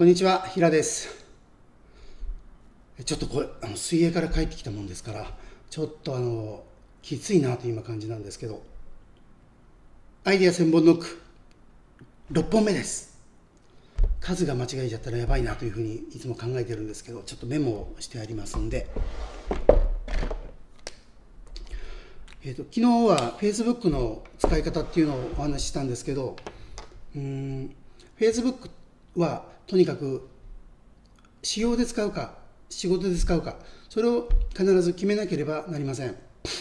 こんにちは、平です。ちょっとこれ水泳から帰ってきたもんですから、ちょっときついなという今感じなんですけど、アイデア1000本ノック6本目です。数が間違えちゃったらやばいなというふうにいつも考えてるんですけど、ちょっとメモをしてありますんで、昨日は Facebook の使い方っていうのをお話ししたんですけど、Facebook はとにかく私用で使うか仕事で使うか、それを必ず決めなければなりません。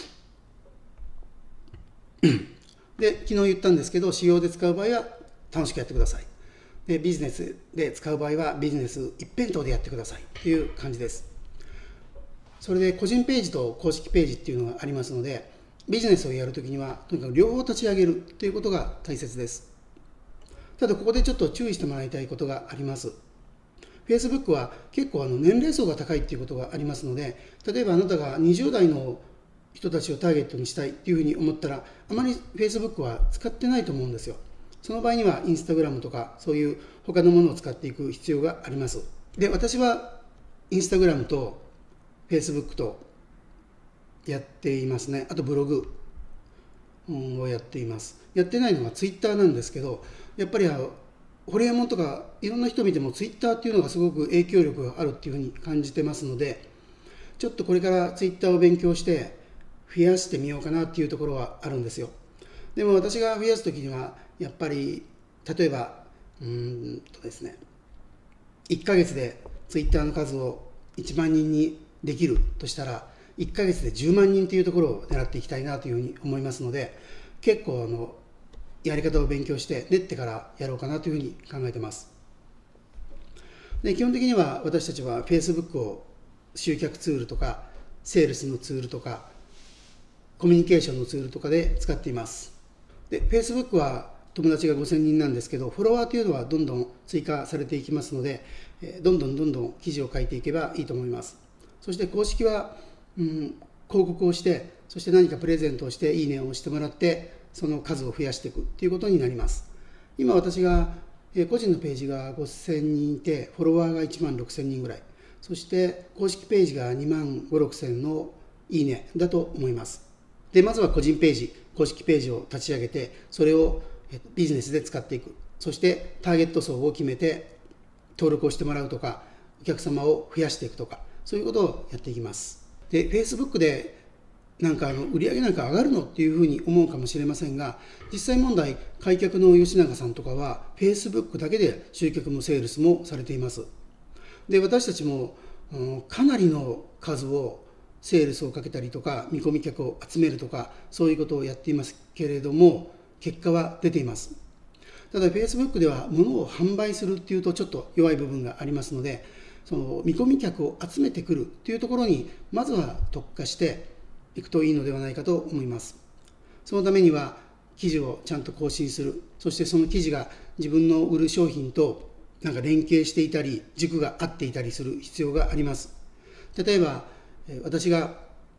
で、昨日言ったんですけど、私用で使う場合は楽しくやってください。で、ビジネスで使う場合はビジネス一辺倒でやってくださいという感じです。それで個人ページと公式ページっていうのがありますので、ビジネスをやるときにはとにかく両方立ち上げるということが大切です。ただここでちょっと注意してもらいたいことがあります。Facebook は結構年齢層が高いっていうことがありますので、例えばあなたが20代の人たちをターゲットにしたいっていうふうに思ったら、あまり Facebook は使ってないと思うんですよ。その場合には Instagram とかそういう他のものを使っていく必要があります。で、私は Instagram と Facebook とやっていますね。あとブログをやっています。やってないのが Twitter なんですけど、やっぱりホリエモンとかいろんな人見てもツイッターっていうのがすごく影響力があるっていうふうに感じてますので、ちょっとこれからツイッターを勉強して増やしてみようかなっていうところはあるんですよ。でも私が増やすときにはやっぱり例えばですね、1ヶ月でツイッターの数を1万人にできるとしたら1ヶ月で10万人というところを狙っていきたいなというふうに思いますので、結構やり方を勉強して練ってからやろうかなというふうに考えてます。で、基本的には私たちは Facebook を集客ツールとかセールスのツールとかコミュニケーションのツールとかで使っています。で、Facebook は友達が5000人なんですけど、フォロワーというのはどんどん追加されていきますので、どんどん記事を書いていけばいいと思います。そして公式は、広告をして、そして何かプレゼントをしていいねを押してもらってその数を増やしていくということになります。今私が個人のページが5000人いて、フォロワーが1万6000人ぐらい、そして公式ページが2万5、6000のいいねだと思います。で、まずは個人ページ、公式ページを立ち上げて、それをビジネスで使っていく。そしてターゲット層を決めて登録をしてもらうとか、お客様を増やしていくとか、そういうことをやっていきます。で、Facebook でなんか売り上げなんか上がるのっていうふうに思うかもしれませんが、実際問題、開脚の吉永さんとかは Facebook だけで集客もセールスもされています。で、私たちもかなりの数をセールスをかけたりとか見込み客を集めるとか、そういうことをやっていますけれども、結果は出ています。ただ Facebook では物を販売するっていうとちょっと弱い部分がありますので、その見込み客を集めてくるっていうところにまずは特化していくといいのではないかと思います。そのためには記事をちゃんと更新する、そしてその記事が自分の売る商品となんか連携していたり軸が合っていたりする必要があります。例えば私が、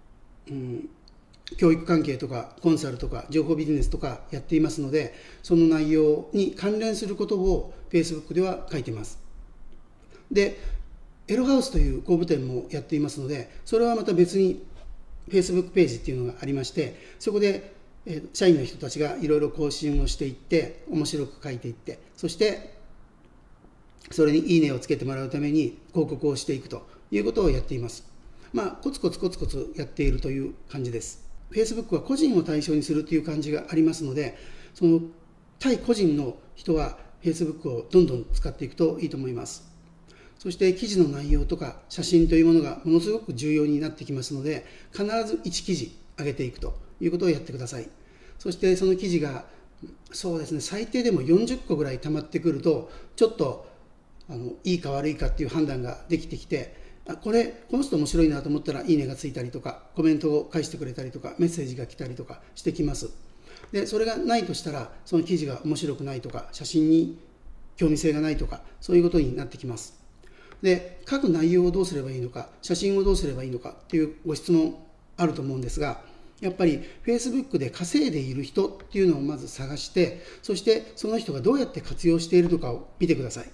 教育関係とかコンサルとか情報ビジネスとかやっていますので、その内容に関連することを Facebook では書いています。で、エロハウスという公募展もやっていますので、それはまた別に Facebook ページっていうのがありまして、そこで社員の人たちがいろいろ更新をしていって面白く書いていって、そしてそれにいいねをつけてもらうために広告をしていくということをやっています。コツコツやっているという感じです。 Facebook は個人を対象にするという感じがありますので、その対個人の人は Facebook をどんどん使っていくといいと思います。そして記事の内容とか写真というものがものすごく重要になってきますので、必ず1記事上げていくということをやってください。そしてその記事がそうですね、最低でも40個ぐらい溜まってくると、ちょっといいか悪いかっていう判断ができてきて、この人面白いなと思ったらいいねがついたりとか、コメントを返してくれたりとか、メッセージが来たりとかしてきます。で、それがないとしたら、その記事が面白くないとか、写真に興味性がないとか、そういうことになってきます。で、書く内容をどうすればいいのか、写真をどうすればいいのかっていうご質問あると思うんですが、やっぱり Facebook で稼いでいる人っていうのをまず探して、そしてその人がどうやって活用しているのかを見てください。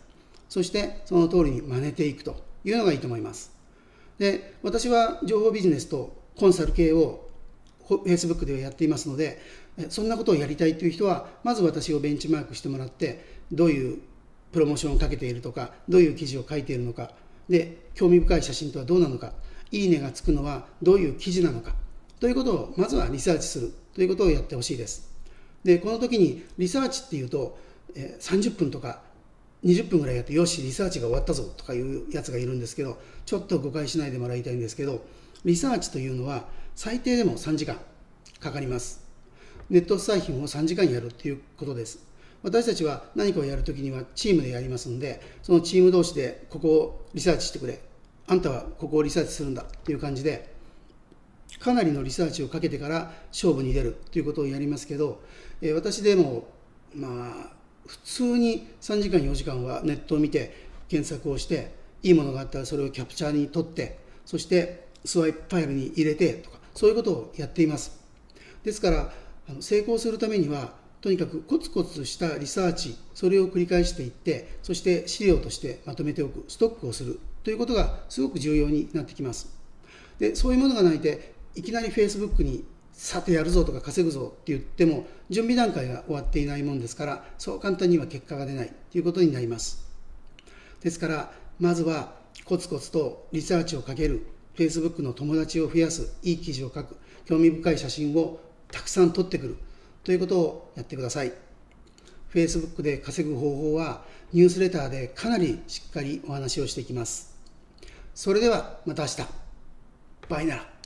そしてその通りに真似ていくというのがいいと思います。で、私は情報ビジネスとコンサル系を Facebook ではやっていますので、そんなことをやりたいという人は、まず私をベンチマークしてもらって、どういうプロモーションをかけているとか、どういう記事を書いているのか、で、興味深い写真とはどうなのか、いいねがつくのはどういう記事なのか、ということをまずはリサーチするということをやってほしいです。で、この時にリサーチっていうと、30分とか20分ぐらいやって、よし、リサーチが終わったぞとかいうやつがいるんですけど、ちょっと誤解しないでもらいたいんですけど、リサーチというのは最低でも3時間かかります。ネット採品を3時間やるということです。私たちは何かをやるときにはチームでやりますので、そのチーム同士でここをリサーチしてくれ、あんたはここをリサーチするんだという感じで、かなりのリサーチをかけてから勝負に出るということをやりますけど、私でも普通に3時間4時間はネットを見て検索をして、いいものがあったらそれをキャプチャーに取って、そしてスワイプファイルに入れてとか、そういうことをやっています。ですから成功するためには、とにかくコツコツしたリサーチ、それを繰り返していって、そして資料としてまとめておく、ストックをするということがすごく重要になってきます。で、そういうものがないで、いきなり Facebook にさてやるぞとか稼ぐぞって言っても、準備段階が終わっていないもんですから、そう簡単には結果が出ないということになります。ですから、まずはコツコツとリサーチをかける、Facebook の友達を増やす、いい記事を書く、興味深い写真をたくさん撮ってくるということをやってください。Facebook で稼ぐ方法はニュースレターでかなりしっかりお話をしていきます。それではまた明日。バイなら。